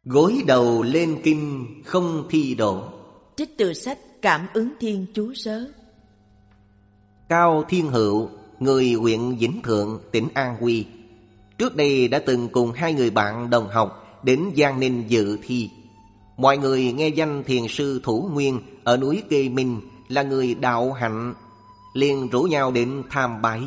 Gối đầu lên kinh không thi đổ. Trích từ sách Cảm ứng Thiên chú sớ. Cao Thiên Hữu, người huyện Vĩnh Thượng, tỉnh An Huy, trước đây đã từng cùng hai người bạn đồng học đến Giang Ninh dự thi. Mọi người nghe danh thiền sư Thủ Nguyên ở núi Kê Minh là người đạo hạnh, liền rủ nhau đến tham bái.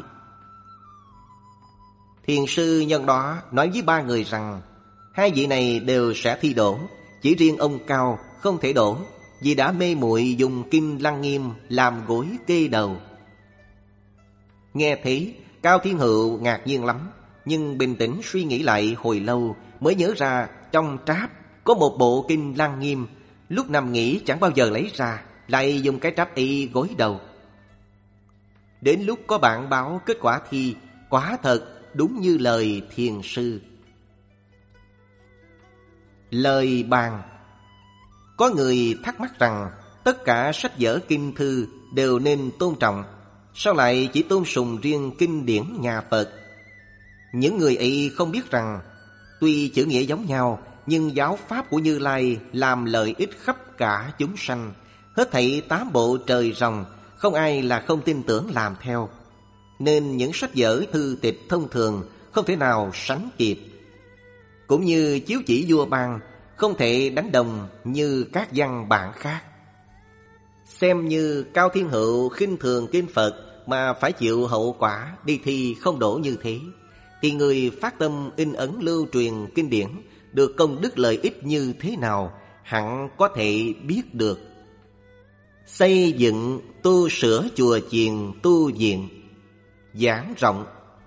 Thiền sư nhân đó nói với ba người rằng hai vị này đều sẽ thi đỗ, chỉ riêng ông Cao không thể đỗ vì đã mê muội dùng kinh Lăng Nghiêm làm gối kê đầu. Nghe thế, Cao Thiên Hữu ngạc nhiên lắm, nhưng bình tĩnh suy nghĩ lại hồi lâu mới nhớ ra trong tráp có một bộ kinh Lăng Nghiêm, lúc nằm nghỉ chẳng bao giờ lấy ra, lại dùng cái tráp y gối đầu. Đến lúc có bạn báo kết quả thi, quả thật đúng như lời thiền sư. Lời bàn. Có người thắc mắc rằng tất cả sách vở kinh thư đều nên tôn trọng, sao lại chỉ tôn sùng riêng kinh điển nhà Phật? Những người ấy không biết rằng tuy chữ nghĩa giống nhau, nhưng giáo pháp của Như Lai làm lợi ích khắp cả chúng sanh. Hết thảy 8 bộ trời rồng, không ai là không tin tưởng làm theo. Nên những sách vở thư tịch thông thường không thể nào sánh kịp. Cũng như chiếu chỉ vua ban, không thể đánh đồng như các văn bản khác. Xem như Cao Thiên Hữu khinh thường kinh Phật mà phải chịu hậu quả đi thi không đỗ như thế, thì người phát tâm in ấn lưu truyền kinh điển được công đức lợi ích như thế nào hẳn có thể biết được. Xây dựng tu sửa chùa chiền tu viện, giảng rộng.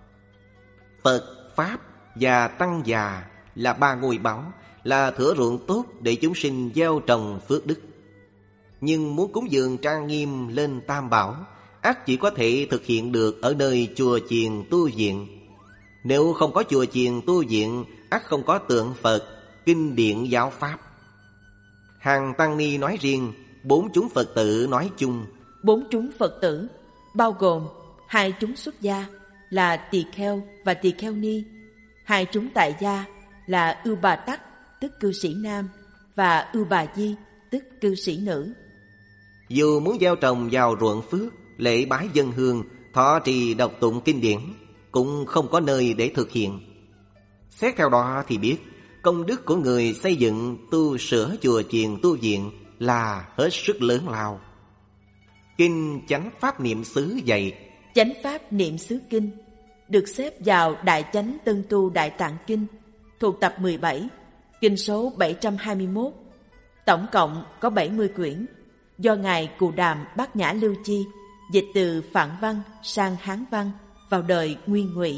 Phật, Pháp và Tăng già là ba ngôi báu, là thửa ruộng tốt để chúng sinh gieo trồng phước đức. Nhưng muốn cúng dường trang nghiêm lên Tam Bảo, ắt chỉ có thể thực hiện được ở nơi chùa chiền tu viện. Nếu không có chùa chiền tu viện, ắt không có tượng Phật, kinh điển giáo Pháp. Hàng tăng ni nói riêng, 4 chúng Phật tử nói chung. 4 chúng Phật tử bao gồm 2 chúng xuất gia là tỳ kheo và tỳ kheo ni, 2 chúng tại gia là Ưu Bà Tắc tức cư sĩ nam và Ưu Bà Di tức cư sĩ nữ. Dù muốn gieo trồng vào ruộng phước, lễ bái dân hương, thọ trì đọc tụng kinh điển, cũng không có nơi để thực hiện. Xét theo đó thì biết công đức của người xây dựng tu sửa chùa chiền tu viện là hết sức lớn lao. Kinh Chánh Pháp Niệm xứ dạy: Chánh Pháp Niệm xứ kinh được xếp vào Đại Chánh Tân Tu Đại Tạng Kinh, thuộc tập 17, kinh số 721. Tổng cộng có 70 quyển, do Ngài Cù Đàm Bát Nhã Lưu Chi dịch từ Phạn văn sang Hán văn vào đời Nguyên Ngụy.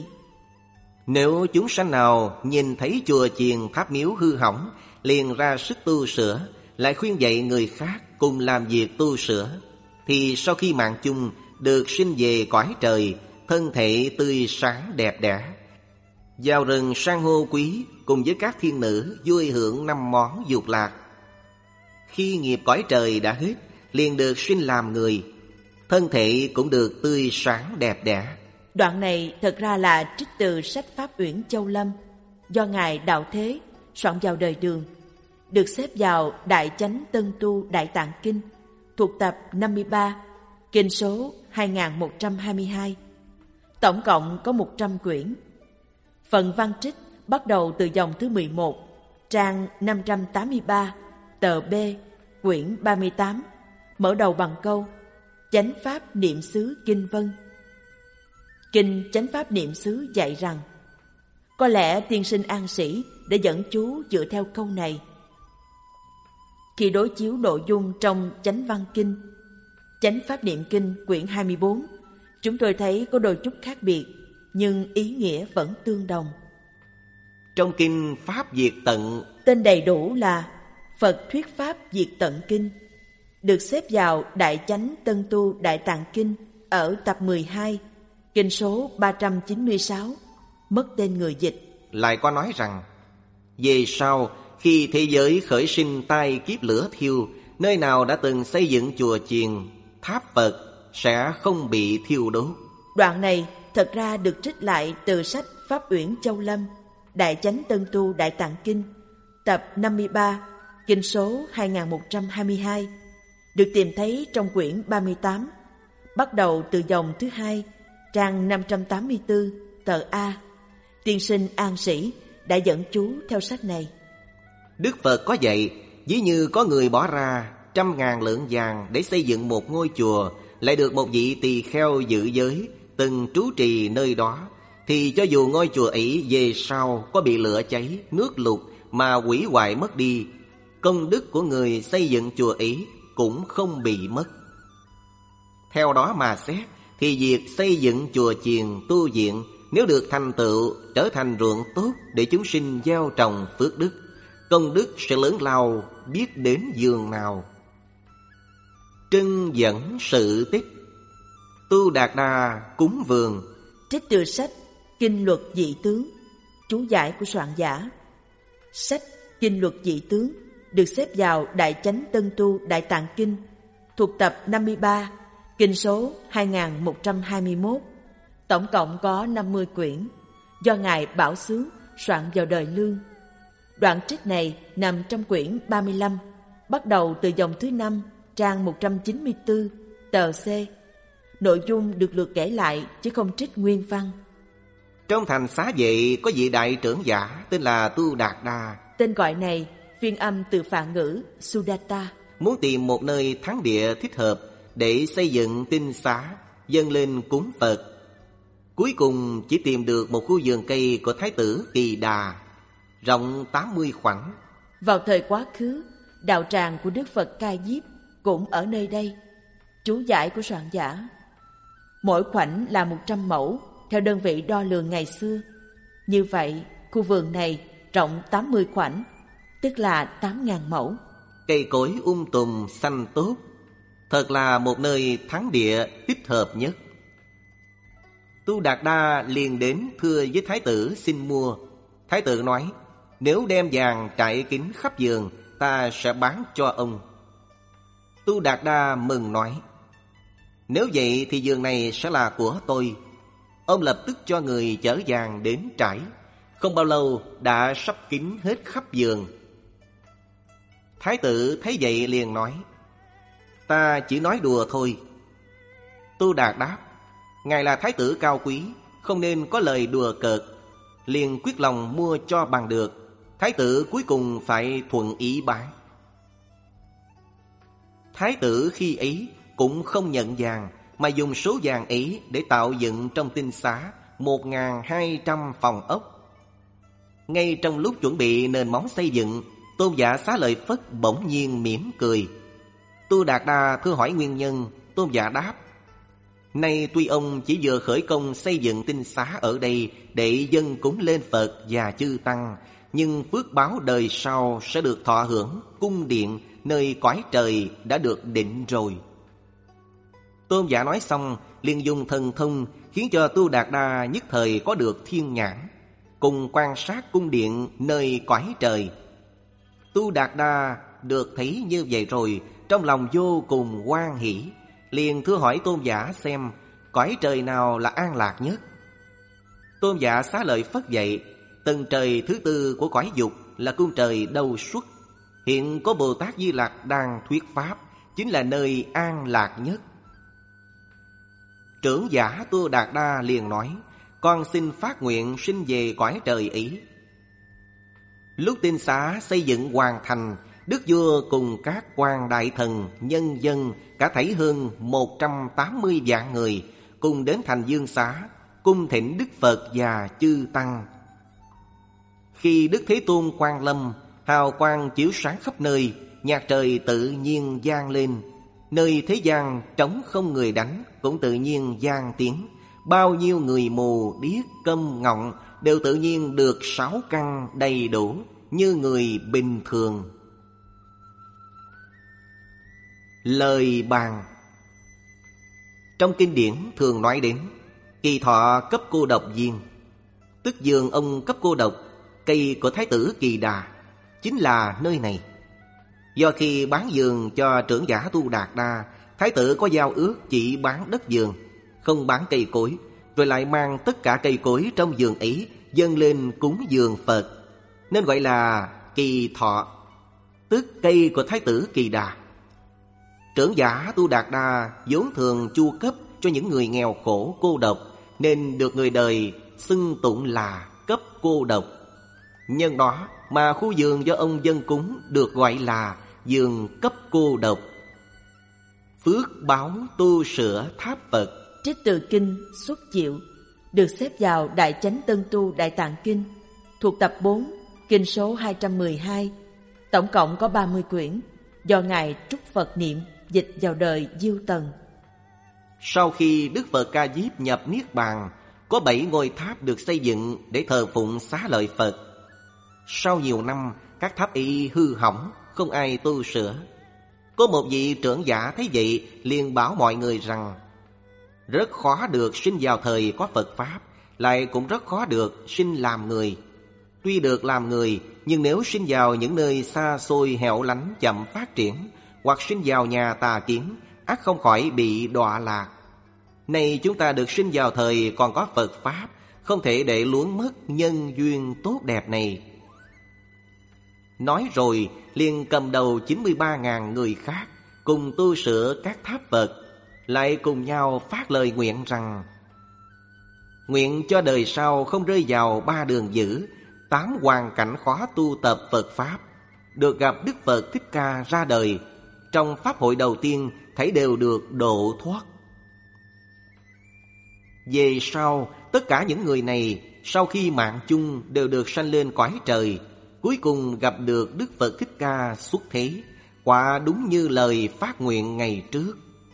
Nếu chúng sanh nào nhìn thấy chùa chiền tháp miếu hư hỏng, liền ra sức tu sửa, lại khuyên dạy người khác cùng làm việc tu sửa, thì sau khi mạng chung được sinh về cõi trời, thân thể tươi sáng đẹp đẽ, vào rừng san hô quý cùng với các thiên nữ vui hưởng 5 món dục lạc. Khi nghiệp cõi trời đã hết, liền được sinh làm người, thân thể cũng được tươi sáng đẹp đẽ. Đoạn này thật ra là trích từ sách Pháp Uyển Châu Lâm, do Ngài Đạo Thế soạn vào đời Đường, được xếp vào Đại Chánh Tân Tu Đại Tạng Kinh, thuộc tập 53, kinh số 2122. Tổng cộng có 100 quyển. Phần văn trích bắt đầu từ dòng thứ 11, trang 583, tờ B, quyển 38, mở đầu bằng câu Chánh Pháp Niệm xứ Kinh Vân. Kinh Chánh Pháp Niệm xứ dạy rằng có lẽ tiên sinh An Sĩ để dẫn chú dựa theo câu này. Khi đối chiếu nội dung trong Chánh Văn Kinh, Chánh Pháp Niệm Kinh quyển 24, chúng tôi thấy có đôi chút khác biệt, nhưng ý nghĩa vẫn tương đồng. Trong kinh Pháp Diệt Tận, tên đầy đủ là Phật Thuyết Pháp Diệt Tận Kinh, được xếp vào Đại Chánh Tân Tu Đại Tạng Kinh ở tập 12, kinh số 396, mất tên người dịch. Lại có nói rằng về sau, khi thế giới khởi sinh tai kiếp lửa thiêu, nơi nào đã từng xây dựng chùa chiền, tháp Phật sẽ không bị thiêu đốt. Đoạn này thật ra được trích lại từ sách Pháp Uyển Châu Lâm, Đại Chánh Tân Tu Đại Tạng Kinh, tập 53, kinh số 2122, được tìm thấy trong quyển 38, bắt đầu từ dòng thứ 2, trang 584, tờ A. Tiên sinh An Sĩ đã dẫn chú theo sách này. Đức Phật có dạy, ví như có người bỏ ra 100.000 lượng vàng để xây dựng một ngôi chùa, lại được một vị tỳ kheo giữ giới từng trú trì nơi đó, thì cho dù ngôi chùa ấy về sau có bị lửa cháy, nước lụt mà hủy hoại mất đi, công đức của người xây dựng chùa ấy cũng không bị mất. Theo đó mà xét, thì việc xây dựng chùa chiền tu viện nếu được thành tựu trở thành ruộng tốt để chúng sinh gieo trồng phước đức, công đức sẽ lớn lao biết đến giường nào. Trưng dẫn sự tích. Tu Đạt Đa cúng vườn. Trích từ sách Kinh luật dị tướng, chú giải của soạn giả. Sách Kinh luật dị tướng được xếp vào Đại Chánh Tân Tu Đại Tạng Kinh, thuộc tập 53, kinh số 2121. Tổng cộng có 50 quyển, do Ngài Bảo Xướng soạn vào đời Lương. Đoạn trích này nằm trong quyển 35, bắt đầu từ dòng thứ 5, trang 194, tờ C. Nội dung được lược kể lại chứ không trích nguyên văn. Trong thành Xá Vệ có vị đại trưởng giả tên là Tu Đạt Đa. Tên gọi này phiên âm từ Phạn ngữ Sudatta. Muốn tìm một nơi thắng địa thích hợp để xây dựng tinh xá, dâng lên cúng Phật. Cuối cùng chỉ tìm được một khu vườn cây của Thái tử Kỳ Đà, rộng 80 khoảnh. Vào thời quá khứ, đạo tràng của Đức Phật Ca Diếp cũng ở nơi đây. Chú giải của soạn giả. Mỗi khoảnh là 100 mẫu theo đơn vị đo lường ngày xưa. Như vậy, khu vườn này rộng 80 khoảnh, tức là 8.000 mẫu. Cây cối tùm xanh tốt, thật là một nơi thắng địa thích hợp nhất. Tu Đạt Đa liền đến thưa với Thái tử xin mua. Thái tử nói, nếu đem vàng trải kín khắp vườn, ta sẽ bán cho ông. Tu Đạt Đa mừng nói, nếu vậy thì vườn này sẽ là của tôi. Ông lập tức cho người chở vàng đến trải. Không bao lâu đã sắp kín hết khắp vườn. Thái tử thấy vậy liền nói, ta chỉ nói đùa thôi. Tu Đạt đáp, ngài là thái tử cao quý, không nên có lời đùa cợt. Liền quyết lòng mua cho bằng được. Thái tử cuối cùng phải thuận ý bán. Thái tử khi ấy cũng không nhận vàng, mà dùng số vàng ấy để tạo dựng trong tinh xá 1.200 phòng ốc. Ngay trong lúc chuẩn bị nền móng xây dựng, Tôn giả Xá Lợi Phất bỗng nhiên mỉm cười. Tu Đạt Đa thưa hỏi nguyên nhân. Tôn giả đáp, nay tuy ông chỉ vừa khởi công xây dựng tinh xá ở đây để dâng cúng lên Phật và chư tăng, nhưng phước báo đời sau sẽ được thọ hưởng cung điện nơi cõi trời đã được định rồi. Tôn giả nói xong liền dùng thần thông khiến cho Tu Đạt Đa nhất thời có được thiên nhãn, cùng quan sát cung điện nơi cõi trời. Tu Đạt Đa được thấy như vậy rồi, trong lòng vô cùng hoan hỷ, liền thưa hỏi Tôn giả xem cõi trời nào là an lạc nhất. Tôn giả Xá Lợi Phất dạy, tầng trời thứ tư của cõi dục là cung trời Đâu Xuất. Hiện có Bồ Tát Di Lặc đang thuyết pháp, chính là nơi an lạc nhất. Trưởng giả Tu Đạt Đa liền nói, con xin phát nguyện sinh về cõi trời ấy. Lúc tinh xá xây dựng hoàn thành, đức vua cùng các quan đại thần, nhân dân, cả thảy hơn 180 vạn người cùng đến thành Dương Xá, cung thỉnh Đức Phật và chư tăng. Khi Đức Thế Tôn quang lâm, hào quang chiếu sáng khắp nơi, nhạc trời tự nhiên vang lên. Nơi thế gian trống không người đánh cũng tự nhiên vang tiếng. Bao nhiêu người mù, điếc, câm, ngọng đều tự nhiên được 6 căn đầy đủ như người bình thường. Lời bàn. Trong kinh điển thường nói đến Kỳ Thọ cấp cô độc viên, tức giường ông cấp cô độc, cây của Thái tử Kỳ Đà, chính là nơi này. Do khi bán vườn cho trưởng giả Tu Đạt Đa, Thái tử có giao ước chỉ bán đất vườn, không bán cây cối, rồi lại mang tất cả cây cối trong vườn ấy dâng lên cúng dường Phật, nên gọi là Kỳ Thọ, tức cây của Thái tử Kỳ Đà. Trưởng giả Tu Đạt Đa vốn thường chu cấp cho những người nghèo khổ cô độc, nên được người đời xưng tụng là cấp cô độc. Nhân đó mà khu vườn do ông dâng cúng được gọi là vườn cấp cô độc. Phước báo tu sửa tháp Phật. Trích từ kinh Xuất Diệu, được xếp vào Đại Chánh Tân Tu Đại Tạng Kinh, thuộc tập 4, kinh số 212. Tổng cộng có 30 quyển, do Ngài Trúc Phật Niệm dịch vào đời Diêu Tần. Sau khi Đức Phật Ca Diếp nhập Niết Bàn, có 7 ngôi tháp được xây dựng để thờ phụng Xá Lợi Phật. Sau nhiều năm, các tháp y hư hỏng, không ai tu sửa. Có một vị trưởng giả thấy vậy liền bảo mọi người rằng rất khó được sinh vào thời có Phật Pháp, lại cũng rất khó được sinh làm người. Tuy được làm người, nhưng nếu sinh vào những nơi xa xôi hẻo lánh chậm phát triển, hoặc sinh vào nhà tà kiến, ắt không khỏi bị đọa lạc. Nay chúng ta được sinh vào thời còn có Phật Pháp, không thể để luống mất nhân duyên tốt đẹp này. Nói rồi liền cầm đầu 93.000 người khác cùng tu sửa các tháp Phật, lại cùng nhau phát lời nguyện rằng nguyện cho đời sau không rơi vào 3 đường dữ, 8 hoàn cảnh khó tu tập Phật Pháp, được gặp Đức Phật Thích Ca ra đời. Trong Pháp hội đầu tiên thấy đều được độ thoát. Về sau, tất cả những người này sau khi mạng chung đều được sanh lên cõi trời, cuối cùng gặp được Đức Phật Thích Ca xuất thế, quả đúng như lời phát nguyện ngày trước.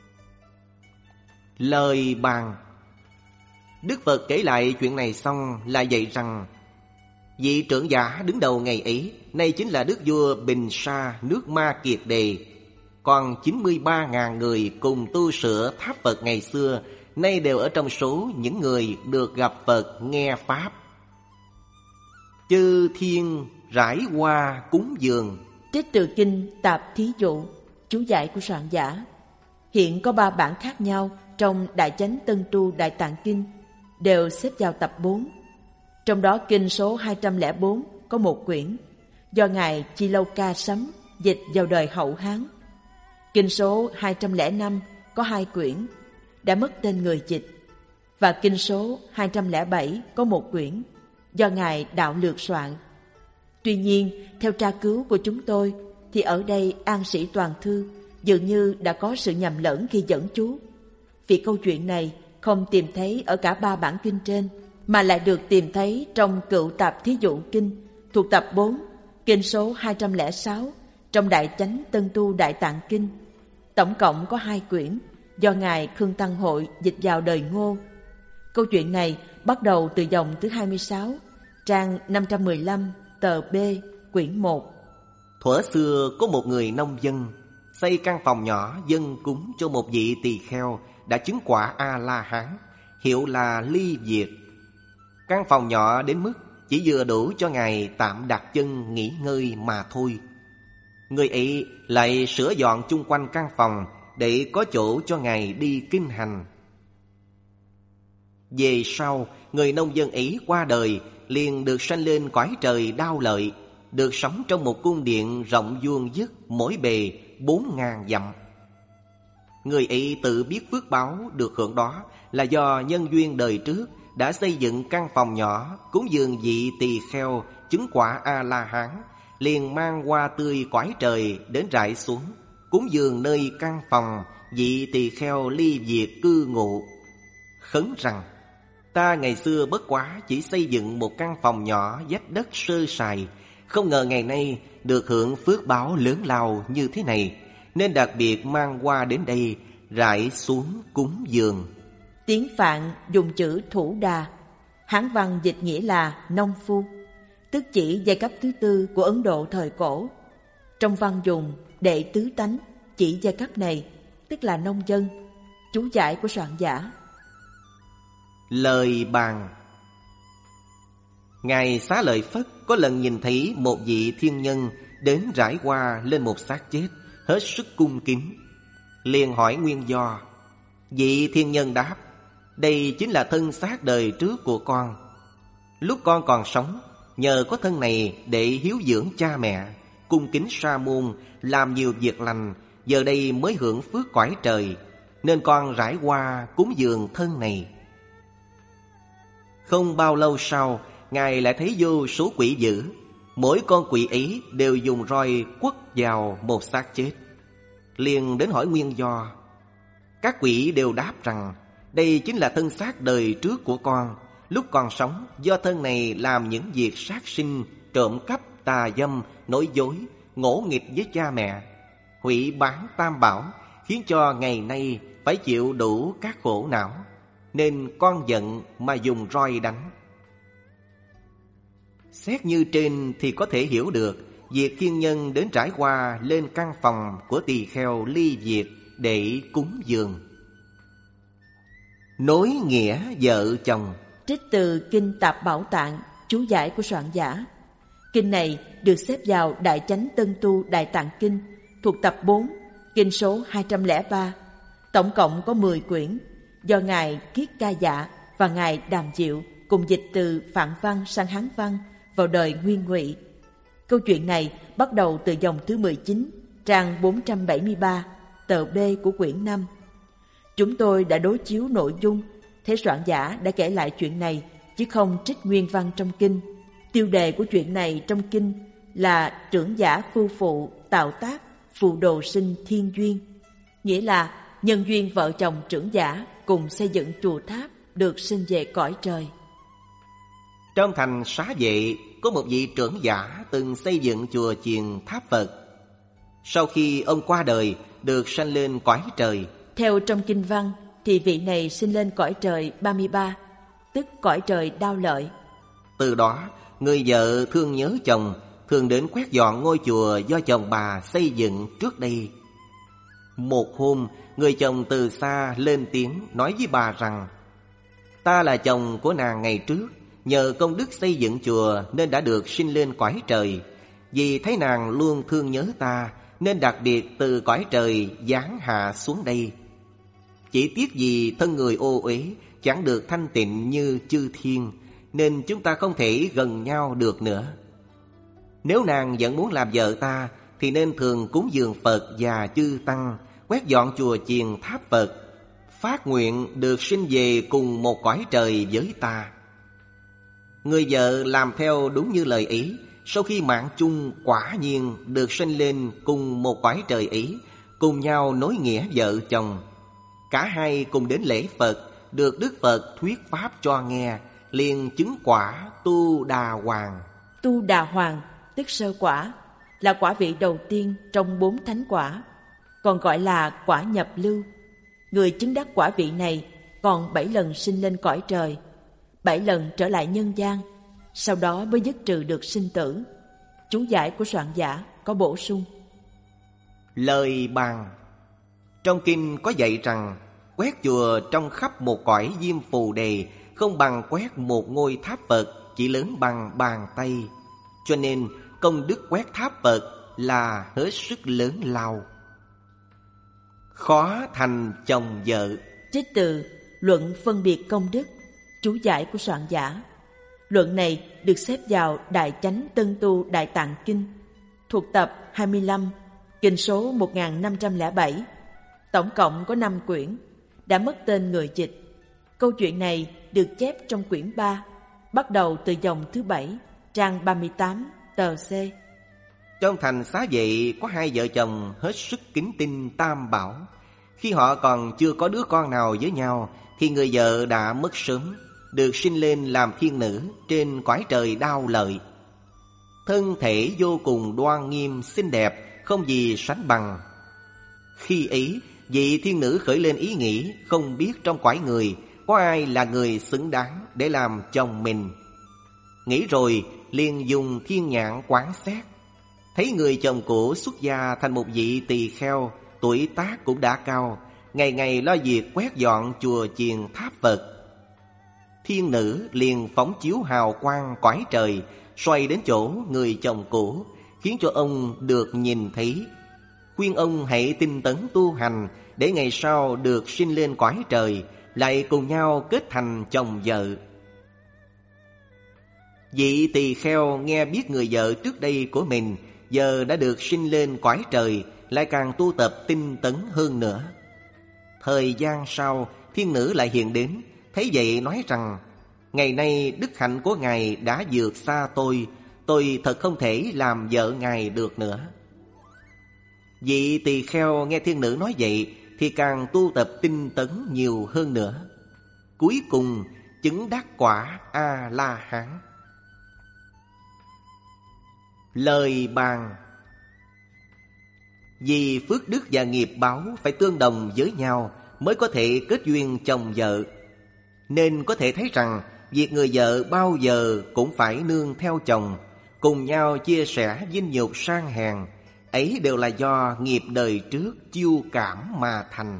Lời bàn. Đức Phật kể lại chuyện này xong là dạy rằng vị trưởng giả đứng đầu ngày ấy, nay chính là đức vua Bình Sa nước Ma Kiệt Đề. Còn 93.000 người cùng tu sửa tháp Phật ngày xưa, nay đều ở trong số những người được gặp Phật nghe Pháp. Chư thiên rải hoa cúng dường. Trích từ kinh Tạp Thí Dụ, chú giải của soạn giả. Hiện có 3 bản khác nhau trong Đại Chánh Tân Tu Đại Tạng Kinh, đều xếp vào tập 4. Trong đó kinh số 204 có 1 quyển, do Ngài Chi Lâu Ca Sấm dịch vào đời Hậu Hán. Kinh số 205 có 2 quyển, đã mất tên người dịch. Và kinh số 207 có 1 quyển, do Ngài Đạo Lược soạn. Tuy nhiên, theo tra cứu của chúng tôi, thì ở đây An Sĩ Toàn Thư dường như đã có sự nhầm lẫn khi dẫn chú. Vì câu chuyện này không tìm thấy ở cả 3 bản kinh trên, mà lại được tìm thấy trong Cựu Tạp Thí Dụ Kinh, thuộc tập 4, kinh số 206, trong Đại Chánh Tân Tu Đại Tạng Kinh. Tổng cộng có 2 quyển, do Ngài Khương Tăng Hội dịch vào đời Ngô. Câu chuyện này bắt đầu từ dòng thứ 26, trang 515, tờ B, quyển 1. Thuở xưa có một người nông dân xây căn phòng nhỏ dâng cúng cho một vị tỳ kheo đã chứng quả A-la-hán, hiệu là Ly Việt. Căn phòng nhỏ đến mức chỉ vừa đủ cho Ngài tạm đặt chân nghỉ ngơi mà thôi. Người ấy lại sửa dọn chung quanh căn phòng để có chỗ cho Ngài đi kinh hành. Về sau, người nông dân ấy qua đời, liền được sanh lên cõi trời Đao Lợi, được sống trong một cung điện rộng vuông vức, mỗi bề 4.000 dặm. Người ấy tự biết phước báo được hưởng đó là do nhân duyên đời trước đã xây dựng căn phòng nhỏ cúng dường vị tỳ kheo chứng quả A-la-hán, liền mang hoa tươi cõi trời đến rải xuống, cúng dường nơi căn phòng vị tỳ kheo Ly Việt cư ngụ. Khấn rằng: ta ngày xưa bất quá chỉ xây dựng một căn phòng nhỏ vách đất sơ sài, không ngờ ngày nay được hưởng phước báo lớn lao như thế này, nên đặc biệt mang hoa đến đây rải xuống cúng dường. Tiếng Phạn dùng chữ Thủ Đà, Hán văn dịch nghĩa là nông phu, tức chỉ giai cấp thứ 4 của Ấn Độ thời cổ. Trong văn dùng đệ tứ tánh chỉ giai cấp này, tức là nông dân. Chú giải của soạn giả. Lời bàn. Ngài Xá Lợi Phất có lần nhìn thấy một vị thiên nhân đến rải hoa lên một xác chết, hết sức cung kính. Liền hỏi nguyên do. Vị thiên nhân đáp: đây chính là thân xác đời trước của con. Lúc con còn sống, nhờ có thân này để hiếu dưỡng cha mẹ, cung kính sa môn, làm nhiều việc lành, giờ đây mới hưởng phước cõi trời, nên con rải hoa cúng dường thân này. Không bao lâu sau, Ngài lại thấy vô số quỷ dữ. Mỗi con quỷ ấy đều dùng roi quất vào một xác chết. Liền đến hỏi nguyên do. Các quỷ đều đáp rằng đây chính là thân xác đời trước của con. Lúc còn sống, do thân này làm những việc sát sinh, trộm cắp, tà dâm, nói dối, ngỗ nghịch với cha mẹ, hủy bán tam bảo, khiến cho ngày nay phải chịu đủ các khổ não, nên con giận mà dùng roi đánh. Xét như trên thì có thể hiểu được việc thiên nhân đến trải qua lên căn phòng của tỳ kheo ly diệt để cúng dường. Nối nghĩa vợ chồng. Trích từ Kinh Tạp Bảo Tạng, chú giải của soạn giả. Kinh này được xếp vào Đại Chánh Tân Tu Đại Tạng Kinh, thuộc tập 4, kinh số 203. Tổng cộng có 10 quyển, do Ngài Kiết Ca Dạ và Ngài Đàm Diệu cùng dịch từ Phạn văn sang Hán văn vào đời Nguyên Ngụy. Câu chuyện này bắt đầu từ dòng thứ 19, trang 473, tờ B của quyển 5. Chúng tôi đã đối chiếu nội dung, thế soạn giả đã kể lại chuyện này, chứ không trích nguyên văn trong kinh. Tiêu đề của chuyện này trong kinh là trưởng giả phu phụ tạo tác phù đồ sinh thiên duyên, nghĩa là nhân duyên vợ chồng trưởng giả cùng xây dựng chùa tháp được sinh về cõi trời. Trong thành Xá Vệ có một vị trưởng giả từng xây dựng chùa chiền tháp Phật. Sau khi ông qua đời, được sanh lên cõi trời. Theo trong kinh văn thì vị này sinh lên cõi trời 33, tức cõi trời Đao Lợi. Từ đó, người vợ thương nhớ chồng, thường đến quét dọn ngôi chùa do chồng bà xây dựng trước đây. Một hôm, người chồng từ xa lên tiếng nói với bà rằng: ta là chồng của nàng ngày trước, nhờ công đức xây dựng chùa nên đã được sinh lên cõi trời. Vì thấy nàng luôn thương nhớ ta, nên đặc biệt từ cõi trời giáng hạ xuống đây. Chỉ tiếc vì thân người ô uế, chẳng được thanh tịnh như chư thiên, nên chúng ta không thể gần nhau được nữa. Nếu nàng vẫn muốn làm vợ ta, thì nên thường cúng dường Phật và chư tăng, quét dọn chùa chiền tháp Phật, phát nguyện được sinh về cùng một cõi trời với ta. Người vợ làm theo đúng như lời ý. Sau khi mạng chung, quả nhiên được sinh lên cùng một cõi trời ấy, cùng nhau nối nghĩa vợ chồng. Cả hai cùng đến lễ Phật, được Đức Phật thuyết pháp cho nghe, liền chứng quả Tu Đà Hoàng. Tu Đà Hoàng tức sơ quả, là quả vị đầu tiên trong 4 thánh quả, còn gọi là quả nhập lưu. Người chứng đắc quả vị này còn 7 lần sinh lên cõi trời, 7 lần trở lại nhân gian, sau đó mới dứt trừ được sinh tử. Chú giải của soạn giả có bổ sung. Lời bàn. Trong kinh có dạy rằng quét chùa trong khắp một cõi diêm phù đề không bằng quét một ngôi tháp Phật chỉ lớn bằng bàn tay. Cho nên công đức quét tháp Phật là hết sức lớn lao. Khó thành chồng vợ. Trích từ Luận phân biệt công đức, chú giải của soạn giả. Luận này được xếp vào Đại Chánh Tân Tu Đại Tạng Kinh, thuộc tập 25, kinh số 1507. Tổng cộng có 5 quyển, đã mất tên người dịch. Câu chuyện này được chép trong quyển 3, bắt đầu từ dòng thứ 7, trang 38, tờ C. Trong thành Xá Vệ có 2 vợ chồng hết sức kính tin Tam Bảo. Khi họ còn chưa có đứa con nào với nhau, thì người vợ đã mất sớm, được sinh lên làm thiên nữ trên cõi trời Đao Lợi. Thân thể vô cùng đoan nghiêm xinh đẹp, không gì sánh bằng. Khi ấy, vị thiên nữ khởi lên ý nghĩ không biết trong cõi người có ai là người xứng đáng để làm chồng mình. Nghĩ rồi liền dùng thiên nhãn quán xét, thấy người chồng cũ xuất gia thành một vị tỳ kheo, tuổi tác cũng đã cao, ngày ngày lo việc quét dọn chùa chiền tháp Phật. Thiên nữ liền phóng chiếu hào quang cõi trời, xoay đến chỗ người chồng cũ, khiến cho ông được nhìn thấy, khuyên ông hãy tinh tấn tu hành để ngày sau được sinh lên cõi trời, lại cùng nhau kết thành chồng vợ. Vị tỳ kheo nghe biết người vợ trước đây của mình giờ đã được sinh lên cõi trời, lại càng tu tập tinh tấn hơn nữa. Thời gian sau, thiên nữ lại hiện đến, thấy vậy nói rằng: ngày nay đức hạnh của ngài đã vượt xa tôi thật không thể làm vợ ngài được nữa. Vị tỳ kheo nghe thiên nữ nói vậy thì càng tu tập tinh tấn nhiều hơn nữa. Cuối cùng chứng đắc quả A-la-hán. Lời bàn. Vì phước đức và nghiệp báo phải tương đồng với nhau mới có thể kết duyên chồng vợ, nên có thể thấy rằng việc người vợ bao giờ cũng phải nương theo chồng, cùng nhau chia sẻ vinh nhục sang hèn, ấy đều là do nghiệp đời trước chiêu cảm mà thành.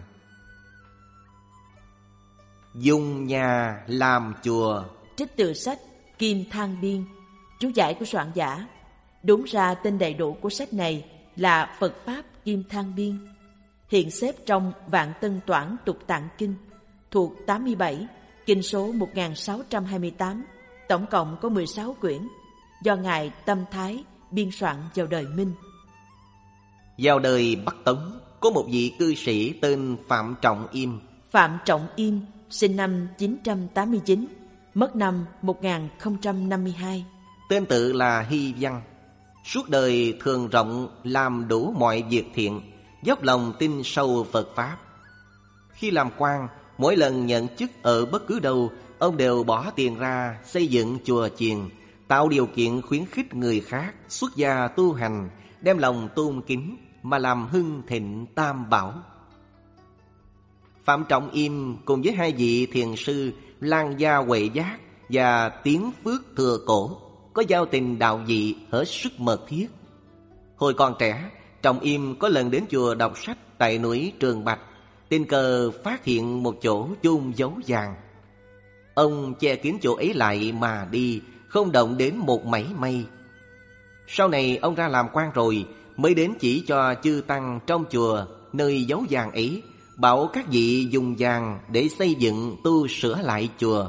Dùng nhà làm chùa. Trích từ sách Kim Thang Biên, chú giải của soạn giả. Đúng ra tên đầy đủ của sách này là Phật Pháp Kim Thang Biên, hiện xếp trong Vạn Tân Toản Tục Tạng Kinh, thuộc 87, kinh số 1628, tổng cộng có 16 quyển, do Ngài Tâm Thái biên soạn vào đời Minh. Vào đời Bắc Tống, có một vị cư sĩ tên Phạm Trọng Im. Phạm Trọng Im sinh năm 989, mất năm 1052. Tên tự là Hy Văn. Suốt đời thường rộng làm đủ mọi việc thiện, dốc lòng tin sâu Phật Pháp. Khi làm quan, mỗi lần nhận chức ở bất cứ đâu, ông đều bỏ tiền ra xây dựng chùa chiền, tạo điều kiện khuyến khích người khác xuất gia tu hành, đem lòng tôn kính mà làm hưng thịnh tam bảo. Phạm Trọng Im cùng với hai vị thiền sư Lan Gia Huệ Giác và Tiến Phước Thừa Cổ có giao tình đạo dị hết sức mật thiết. Hồi còn trẻ, Trọng Im có lần đến chùa đọc sách tại núi Trường Bạch, tình cờ phát hiện một chỗ chôn dấu vàng. Ông che kín chỗ ấy lại mà đi, không động đến một mảy may. Sau này ông ra làm quan rồi, mới đến chỉ cho chư tăng trong chùa nơi dấu vàng ấy, bảo các vị dùng vàng để xây dựng tu sửa lại chùa.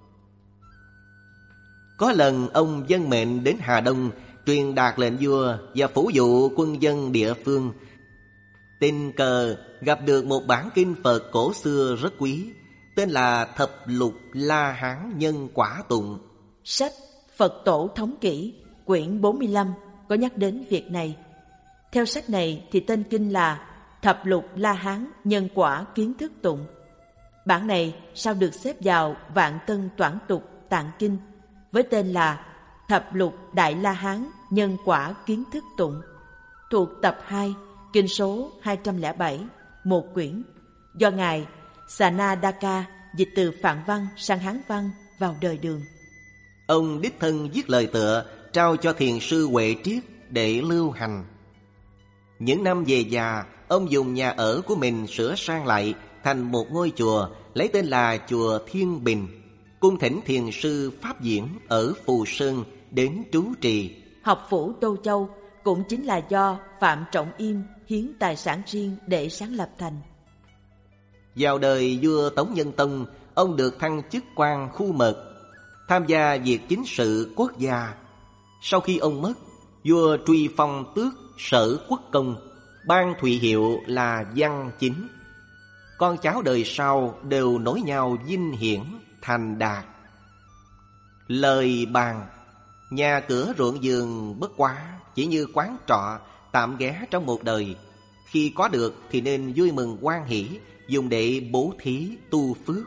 Có lần ông dân mệnh đến Hà Đông truyền đạt lệnh vua và phủ dụ quân dân địa phương. Tình cờ gặp được một bản kinh Phật cổ xưa rất quý, tên là Thập Lục La Hán Nhân Quả Tụng. Sách Phật Tổ Thống Kỷ quyển 45 có nhắc đến việc này. Theo sách này thì tên kinh là Thập Lục La Hán Nhân Quả Kiến Thức Tụng. Bản này sau được xếp vào Vạn Tân Toản Tục Tạng Kinh với tên là Thập Lục Đại La Hán Nhân Quả Kiến Thức Tụng, thuộc tập 2, kinh số 207, một quyển, do Ngài Sanadaka dịch từ Phạn văn sang Hán văn vào đời Đường. Ông đích thân viết lời tựa trao cho thiền sư Huệ Triết để lưu hành. Những năm về già, ông dùng nhà ở của mình sửa sang lại thành một ngôi chùa, lấy tên là chùa Thiên Bình, cung thỉnh thiền sư Pháp Diễn ở Phù Sơn đến trú trì. Học phủ Tô Châu cũng chính là do Phạm Trọng Im hiến tài sản riêng để sáng lập thành. Vào đời vua Tống Nhân Tông, ông được thăng chức quan khu mật, tham gia việc chính sự quốc gia. Sau khi ông mất, vua truy phong tước Sở Quốc Công, ban thụy hiệu là Văn Chính. Con cháu đời sau đều nối nhau vinh hiển thành đạt. Lời bàn. Nhà cửa ruộng vườn bất quá, chỉ như quán trọ tạm ghé trong một đời. Khi có được thì nên vui mừng hoan hỷ, dùng để bố thí tu phước.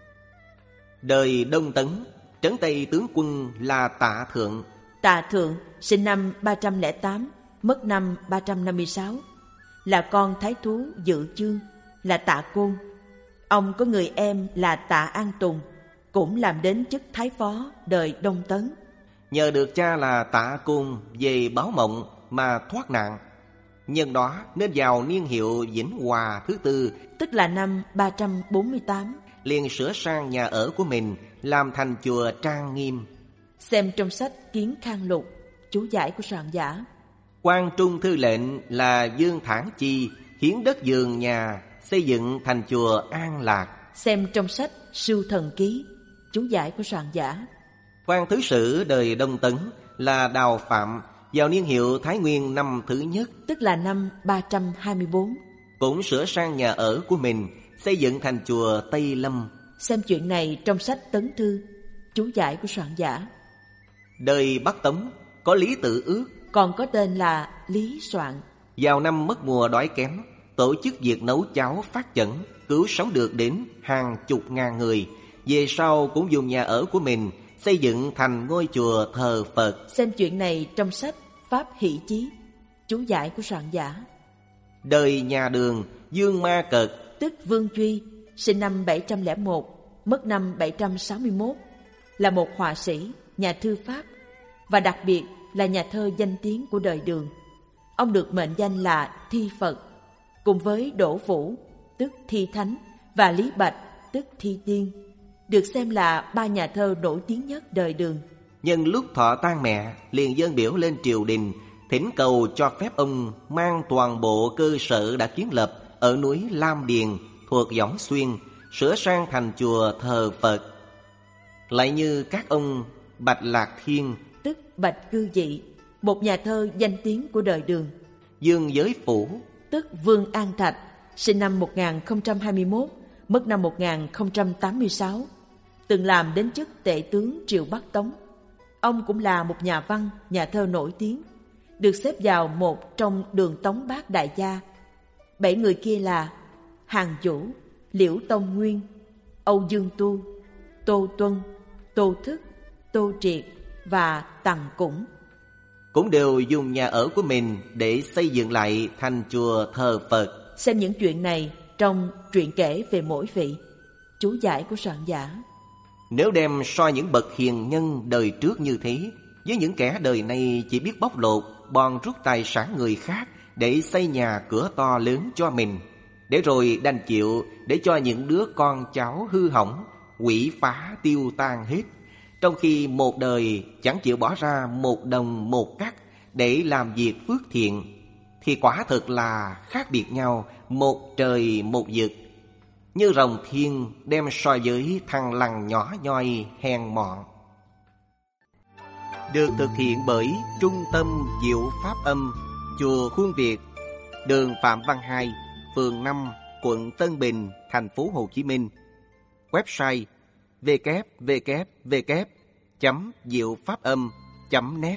Đời Đông Tấn, trấn Tây tướng quân là Tạ Thượng. Tạ Thượng sinh năm 308, mất năm 356, là con thái thú Dự Chương, là Tạ Côn. Ông có người em là Tạ An Tùng, cũng làm đến chức thái phó đời Đông Tấn. Nhờ được cha là Tạ Côn về báo mộng mà thoát nạn. Nhân đó nên vào niên hiệu Vĩnh Hòa thứ tư, tức là năm 348, liền sửa sang nhà ở của mình, làm thành chùa trang nghiêm. Xem trong sách Kiến Khang Lục, chú giải của soạn giả. Quan trung thư lệnh là Dương Thản Chi hiến đất vườn nhà, xây dựng thành chùa An Lạc. Xem trong sách Sưu Thần Ký, chú giải của soạn giả. Quan Thứ Sử đời Đông Tấn là Đào Phạm vào niên hiệu Thái Nguyên năm thứ nhất, tức là năm 324, cũng sửa sang nhà ở của mình, xây dựng thành chùa Tây Lâm. Xem chuyện này trong sách Tấn Thư, chú giải của soạn giả. Đời Bắc Tống có Lý Tự Ước, còn có tên là Lý Soạn. vào năm mất mùa đói kém, tổ chức việc nấu cháo phát chẩn, cứu sống được đến hàng chục ngàn người. Về sau cũng dùng nhà ở của mình xây dựng thành ngôi chùa thờ Phật. Xem chuyện này trong sách Pháp Hỷ Chí, chú giải của soạn giả. Đời nhà Đường Dương Ma Cật, tức Vương Duy, sinh năm 701, mất năm 761, là một họa sĩ, nhà thư pháp và đặc biệt là nhà thơ danh tiếng của đời Đường. Ông được mệnh danh là Thi Phật, cùng với Đỗ Phủ, tức Thi Thánh, và Lý Bạch, tức Thi Tiên, được xem là ba nhà thơ nổi tiếng nhất đời Đường. nhân lúc thọ tang mẹ liền dâng biểu lên triều đình, thỉnh cầu cho phép ông mang toàn bộ cơ sở đã kiến lập ở núi Lam Điền thuộc Võng Xuyên sửa sang thành chùa thờ Phật. Lại như các ông Bạch Lạc Thiên, tức Bạch Cư Dị, một nhà thơ danh tiếng của đời Đường, Dương Giới Phủ, tức Vương An Thạch, sinh năm 1021, mất năm 1086, từng làm đến chức tể tướng triều Bắc Tống. Ông cũng là một nhà văn, nhà thơ nổi tiếng, được xếp vào một trong Đường Tống Bát Đại Gia. 7 người kia là Hàn Vũ, Liễu Tông Nguyên, Âu Dương Tu, Tô Tuân, Tô Thức, Tô Triệt và Tằng Củng. cũng đều dùng nhà ở của mình để xây dựng lại thành chùa thờ Phật. Xem những chuyện này trong truyện kể về mỗi vị, chú giải của soạn giả. Nếu đem so những bậc hiền nhân đời trước như thế với những kẻ đời này chỉ biết bóc lột, bòn rút tài sản người khác để xây nhà cửa to lớn cho mình, để rồi đành chịu để cho những đứa con cháu hư hỏng, quỷ phá tiêu tan hết, trong khi một đời chẳng chịu bỏ ra một đồng một cắc để làm việc phước thiện, thì quả thực là khác biệt nhau một trời một vực. Như rồng thiên đem so với thằng lằn nhỏ nhoi hèn mọn. Được thực hiện bởi Trung tâm Diệu Pháp Âm, chùa Khuôn Việt, đường Phạm Văn Hai, phường 5, quận Tân Bình, thành phố Hồ Chí Minh. Website www.diệu-pháp-âm.net.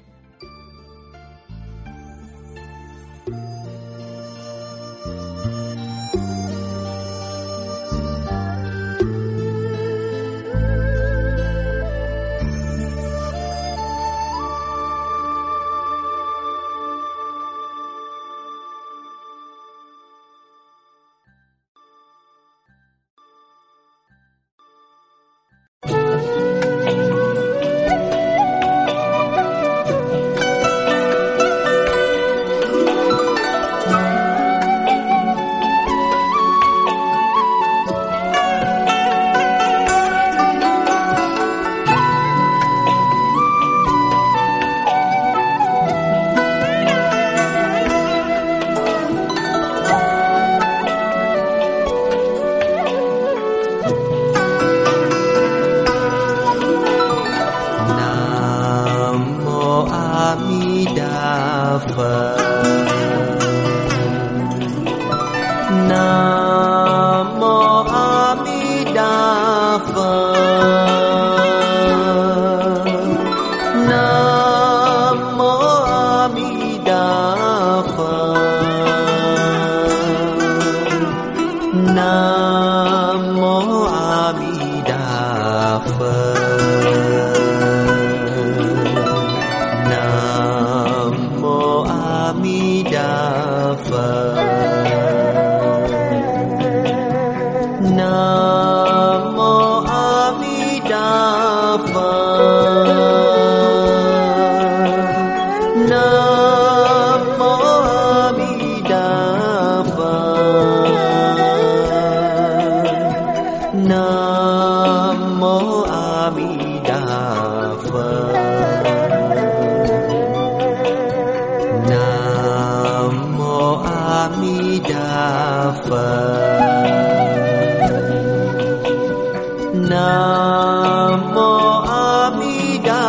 Nam mô A Di Đà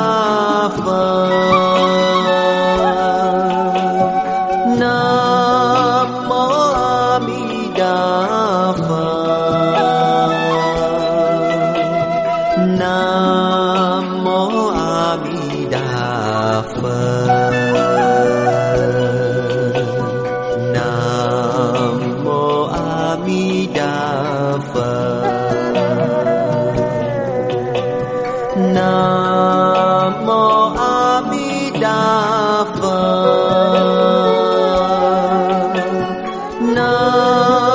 Đà Phật. Nam mô A Di Đà Phật. Nam mô A Di Đà Phật. Nam mô A Di Đà Phật. Nam